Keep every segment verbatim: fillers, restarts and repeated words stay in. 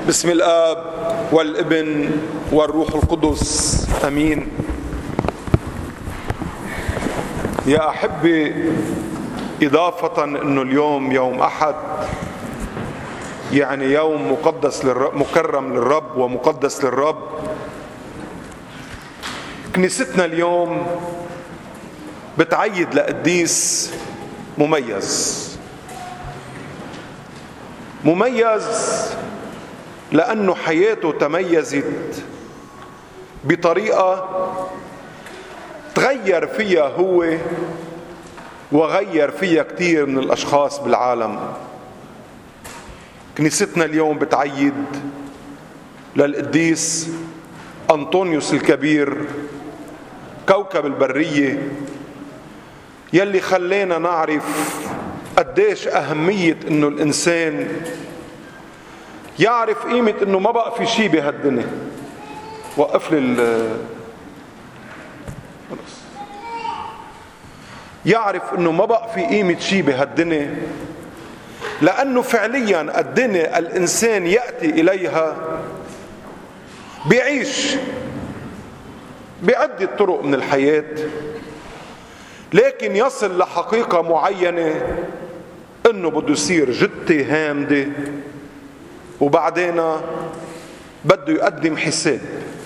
بسم الآب والابن والروح القدس امين. يا احبي، اضافة انه اليوم يوم احد، يعني يوم مقدس للرب، مكرم للرب ومقدس للرب. كنيستنا اليوم بتعيد لقديس مميز مميز لأنه حياته تميزت بطريقة تغير فيها هو وغير فيها كتير من الأشخاص بالعالم. كنيستنا اليوم بتعيد للقديس أنطونيوس الكبير، كوكب البرية، يلي خلينا نعرف قديش أهمية إنه الإنسان يعرف قيمة إنه ما بقى في شيء بهالدنيا. وقف لي ال يعرف إنه ما بقى في قيمة شيء بهالدنيا، لأنه فعليا الدنيا الإنسان يأتي إليها بيعيش بعدة طرق من الحياة، لكن يصل لحقيقة معينة إنه بده يصير جثة هامدة، وبعدين بده يقدم حساب.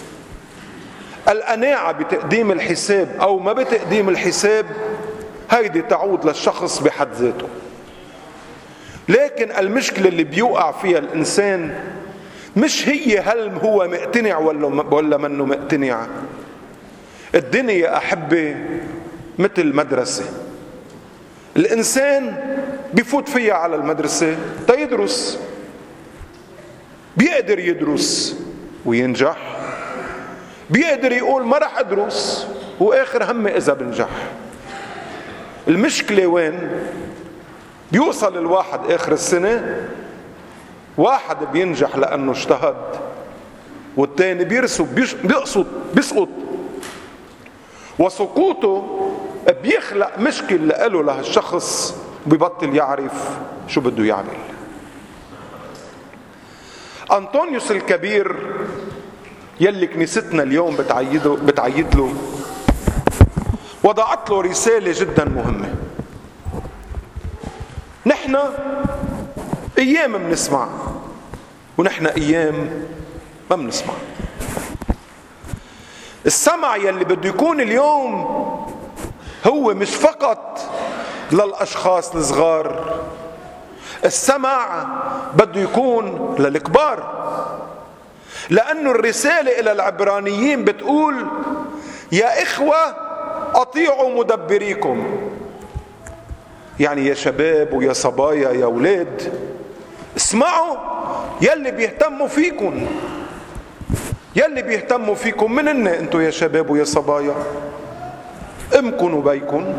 القناعة بتقديم الحساب أو ما بتقديم الحساب هيدي تعود للشخص بحد ذاته. لكن المشكلة اللي بيوقع فيها الإنسان مش هي هل هو مقتنع ولا ولا منه مقتنع. الدنيا يا أحبي مثل مدرسة، الإنسان بيفوت فيها على المدرسة تيدرس، بيقدر يدرس وينجح، بيقدر يقول ما رح أدرس وآخر همي إذا بنجح. المشكلة وين؟ بيوصل الواحد آخر السنة، واحد بينجح لأنه اجتهد، والتاني بيرسب بيسقط بيسقط وسقوطه بيخلق مشكل لقاله لهالشخص، بيبطل يعرف شو بده يعمل. أنطونيوس الكبير يلي كنيستنا اليوم بتعيده بتعيد له، وضعت له رسالة جدا مهمة. نحن أيام بنسمع ونحن أيام ما بنسمع. السمع يلي بده يكون اليوم هو مش فقط للأشخاص الصغار، السمع بده يكون للكبار، لأنه الرسالة إلى العبرانيين بتقول يا إخوة أطيعوا مدبريكم، يعني يا شباب ويا صبايا يا أولاد اسمعوا يلي بيهتموا فيكم، يلي بيهتموا فيكم منن انتوا يا شباب ويا صبايا، امكن وبيكن.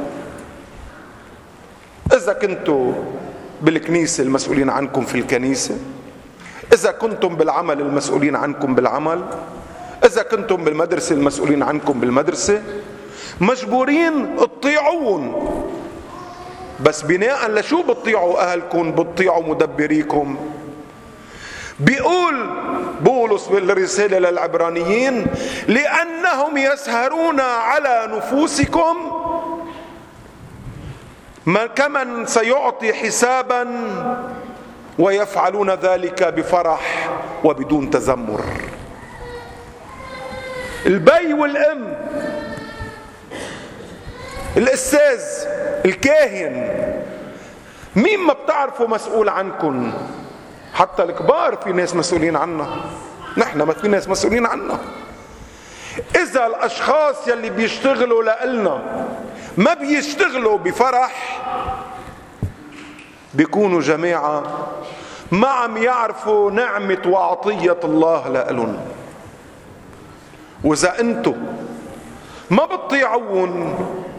إذا كنتوا بالكنيسة المسؤولين عنكم في الكنيسة، إذا كنتم بالعمل المسؤولين عنكم بالعمل، إذا كنتم بالمدرسة المسؤولين عنكم بالمدرسة، مجبورين تطيعون. بس بناء لشو بتطيعوا أهلكم؟ بتطيعوا مدبريكم. بيقول بولس بالرسالة للعبرانيين لأنهم يسهرون على نفوسكم كمن سيعطي حسابا، ويفعلون ذلك بفرح وبدون تذمر. البي والأم، الأستاذ، الكاهن، مين ما بتعرفوا مسؤول عنكم. حتى الكبار في ناس مسؤولين عنا، نحن ما في ناس مسؤولين عنا. إذا الأشخاص يلي بيشتغلوا لإلنا ما بيشتغلوا بفرح، بيكونوا جماعة ما عم يعرفوا نعمة وعطية الله لإلهم. وإذا أنتوا ما بتطيعون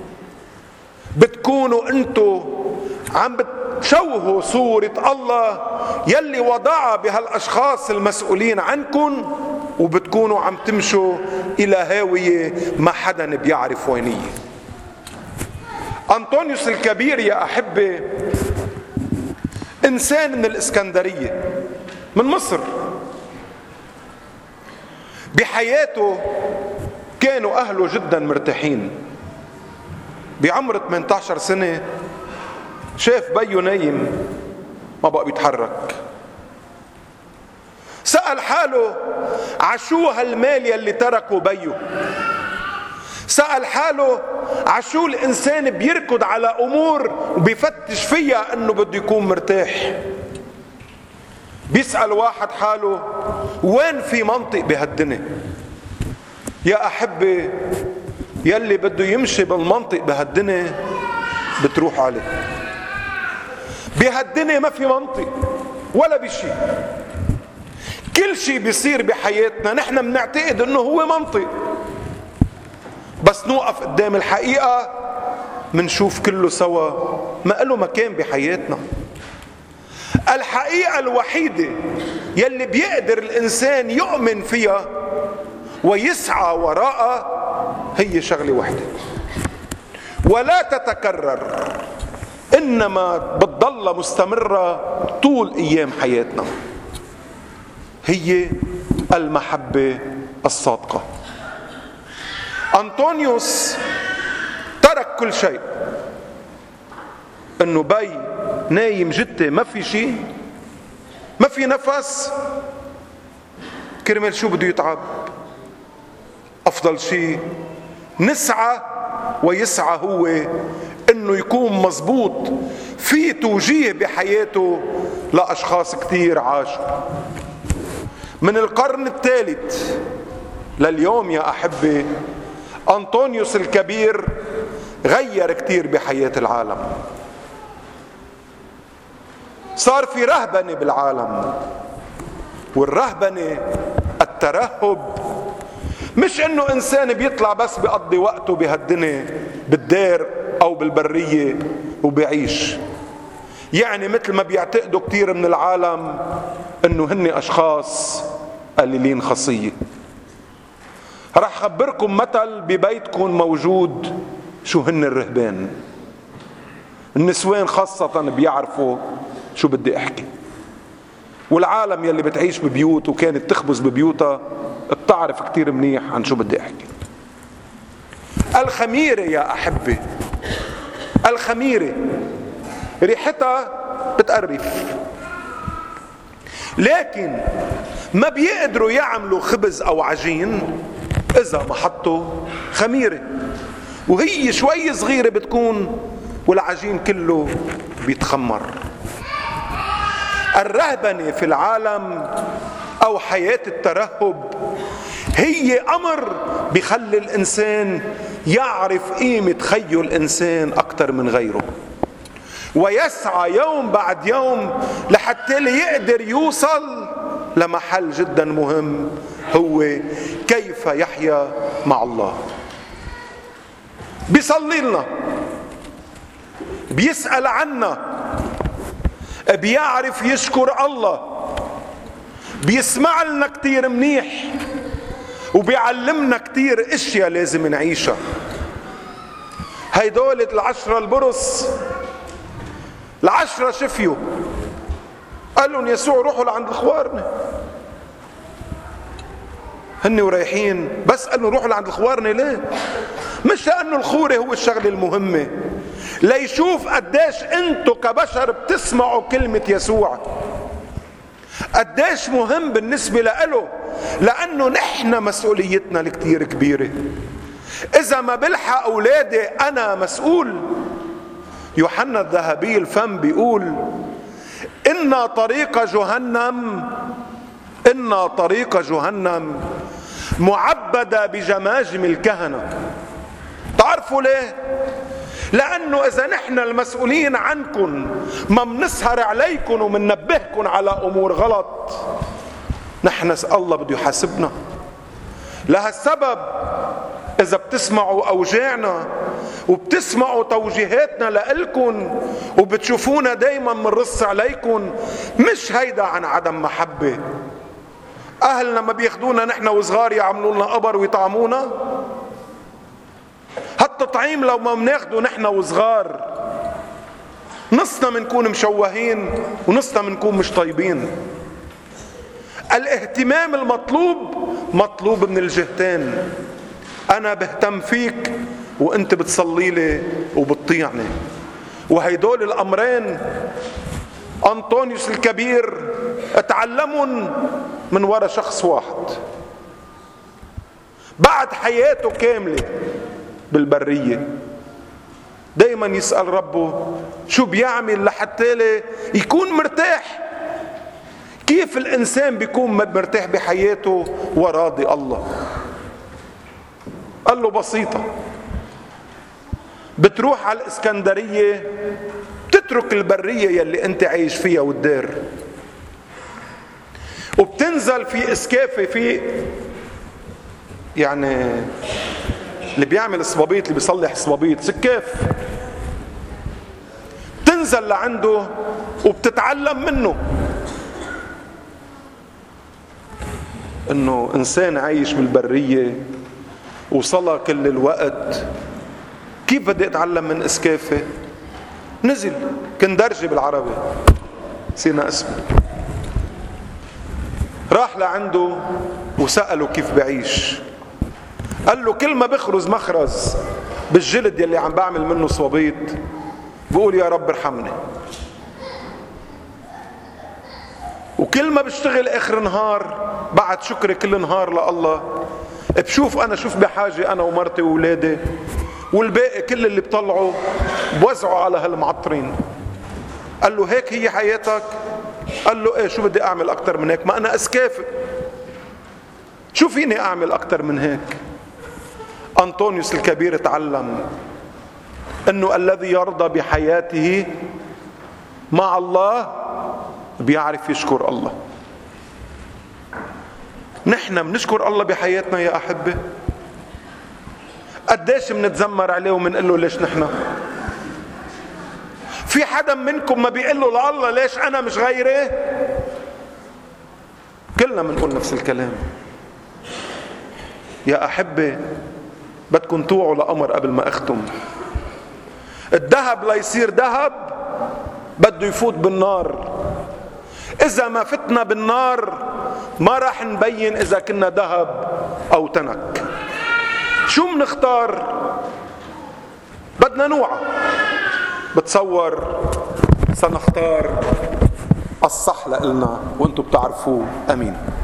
بتكونوا أنتوا عم بتشوهوا صورة الله يلي وضعها بهالأشخاص المسؤولين عنكم، وبتكونوا عم تمشوا إلى هاوية ما حدا بيعرف وينيه. أنطونيوس الكبير يا أحبة إنسان من الإسكندرية من مصر، بحياته كانوا أهله جدا مرتاحين. بعمر ثمانية عشر سنة شاف بيه نايم ما بقى بيتحرك. سأل حاله عشو هالمال يلي تركه بيه. سأل حاله عشو الإنسان بيركض على أمور وبيفتش فيها أنه بده يكون مرتاح. بيسأل واحد حاله وين في منطق بهالدنيا؟ يا أحبي يلي بده يمشي بالمنطق بهالدنيا بتروح عليه. بهالدنيا ما في منطق ولا بشي. كل شيء بيصير بحياتنا نحن بنعتقد انه هو منطق، بس نوقف قدام الحقيقة منشوف كله سوا ما له مكان بحياتنا. الحقيقة الوحيدة يلي بيقدر الإنسان يؤمن فيها ويسعى وراءها هي شغلة واحدة ولا تتكرر، إنما بتضل مستمرة طول أيام حياتنا، هي المحبة الصادقة. أنطونيوس ترك كل شيء، إنه بي نايم جتة ما في شيء، ما في نفس، كرمال شو بده يتعب؟ أفضل شيء نسعى ويسعى هو إنه يكون مزبوط في توجيه بحياته لأشخاص كتير عاشوا. من القرن الثالث لليوم يا أحبي أنطونيوس الكبير غير كتير بحياة العالم. صار في رهبنة بالعالم، والرهبنة الترهب، مش انه انسان بيطلع بس بيقضي وقته بهالدنيا بالدار او بالبرية وبيعيش. يعني مثل ما بيعتقدوا كتير من العالم انه هن اشخاص قليلين خاصية. رح خبركم مثل ببيتكم موجود شو هن الرهبان. النسوان خاصة بيعرفوا شو بدي احكي، والعالم يلي بتعيش ببيوت وكانت تخبز ببيوتها بتعرف كتير منيح عن شو بدي احكي. الخميرة يا أحبي، الخميرة ريحتها بتقرف، لكن ما بيقدروا يعملوا خبز أو عجين إذا ما حطوا خميرة، وهي شوي صغيرة بتكون والعجين كله بيتخمر. الرهبنة في العالم أو حياة الترهب هي أمر بيخلي الإنسان يعرف قيمة خيه الإنسان أكتر من غيره، ويسعى يوم بعد يوم لحتى يقدر يوصل لمحل جدا مهم، هو كيف يحيا مع الله. بيصلي لنا، بيسأل عنا، بيعرف يشكر الله، بيسمع لنا كتير منيح، وبيعلمنا كتير اشياء لازم نعيشها. هيدول العشرة البرص، العشرة شفيوا قال لهم يسوع روحوا لعند الخوارنة، هن ورايحين بس قال لهم روحوا لعند الخوارنة. ليه؟ مش لأنه الخورة هو الشغلة المهمة، ليشوف قديش انتوا كبشر بتسمعوا كلمة يسوع، قديش مهم بالنسبة له، لأنه نحن مسؤوليتنا الكتير كبيرة. إذا ما بلحق أولادي أنا مسؤول. يوحنا الذهبي الفم بيقول إن طريق جهنم إن طريق جهنم معبدة بجماجم الكهنة. تعرفوا ليه؟ لأنه إذا نحن المسؤولين عنكم ما منسهر عليكم ومننبهكم على أمور غلط، نحن الله بده يحاسبنا. لهالسبب إذا بتسمعوا أوجاعنا وبتسمعوا توجيهاتنا لإلكم وبتشوفونا دايما منرص عليكم، مش هيدا عن عدم محبة. أهلنا ما بياخدونا نحن وصغار يعملوا لنا قبر ويطعمونا؟ هالتطعيم لو ما بناخده نحن وصغار نصنا منكون مشوهين ونصنا منكون مش طيبين. الاهتمام المطلوب مطلوب من الجهتين. انا بهتم فيك وانت بتصلي لي وبتطيعني، وهيدول الامرين أنطونيوس الكبير اتعلمون من وراء شخص واحد بعد حياته كاملة بالبرية. دايما يسأل ربه شو بيعمل لحتى لي يكون مرتاح. كيف الإنسان بيكون مرتاح بحياته وراضي الله؟ قال له بسيطة، بتروح على الإسكندرية بتترك البرية يلي انت عايش فيها والدار، وبتنزل في اسكافة في يعني اللي بيعمل صبابيط، اللي بيصلح صبابيط سكاف، بتنزل لعنده وبتتعلم منه انه انسان عايش بالبرية وصلى كل الوقت. كيف بدي اتعلم من اسكافة؟ نزل كندرجي بالعربي سينا اسمه، راح لعنده وسأله كيف بعيش. قال له كل ما بخرز مخرز بالجلد يلي عم بعمل منه صوابيط بقول يا رب ارحمني، وكل ما بشتغل اخر نهار بعد شكري كل نهار لله بشوف انا شوف بحاجة انا ومرتي وولادي، والباقي كل اللي بطلعه بوزعه على هالمعطرين. قال له هيك هي حياتك؟ قال له ايه، شو بدي اعمل اكتر من هيك؟ ما انا اسكافي، شو فيني اعمل اكتر من هيك؟ أنطونيوس الكبير تعلم انه الذي يرضى بحياته مع الله بيعرف يشكر الله. نحن بنشكر الله بحياتنا يا احبه؟ قديش منتذمر عليه ومنقول له ليش نحن؟ في حدا منكم ما بيقول له لله ليش انا مش غيري؟ كلنا بنقول نفس الكلام. يا احبه بدكم توعوا لأمر قبل ما اختم. الذهب ليصير ذهب بده يفوت بالنار. اذا ما فتنا بالنار ما راح نبين اذا كنا ذهب او تنك. شو منختار؟ بدنا نوعى. بتصور سنختار الصح لإلنا وانتم بتعرفوه. امين.